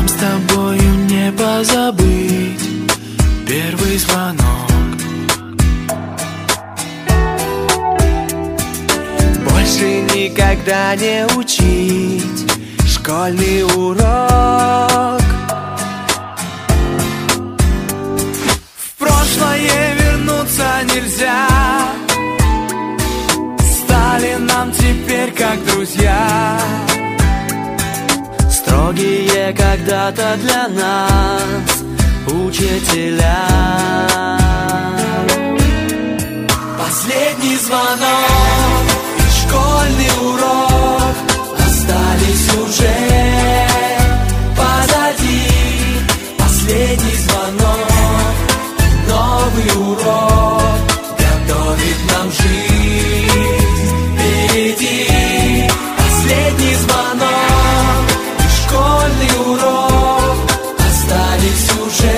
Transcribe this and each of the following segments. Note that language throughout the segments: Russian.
Нам с тобою не позабыть первый звонок. Больше никогда не учить школьный урок. В прошлое вернуться нельзя, стали нам теперь как друзья. Строгие когда-то для нас учителя. Последний звонок и школьный урок остались уже позади. Последний звонок и новый урок готовит нам жизнь впереди. Последний звонок и школьный урок остались уже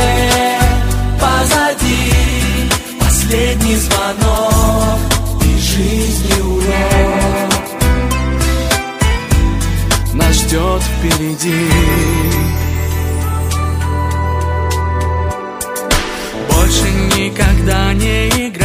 позади. Последний звонок и жизни урок нас ждет впереди. Больше никогда не играть